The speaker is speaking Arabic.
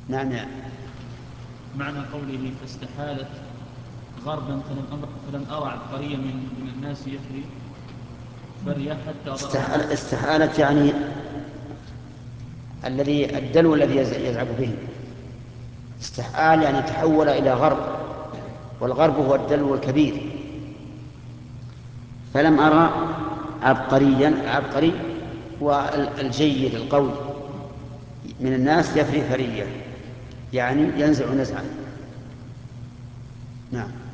نعم. معنى قوله فاستحالت غربا فلم أرى عبقريا من الناس يفري فرية حتى ضرب. استحالت يعني الدلو الذي يزعج به. استحال يعني تحول إلى غرب، والغرب هو الدلو الكبير. فلم أرى عبقري والجيد القوي من الناس يفري فرية، يعني ينزع نزعا. نعم.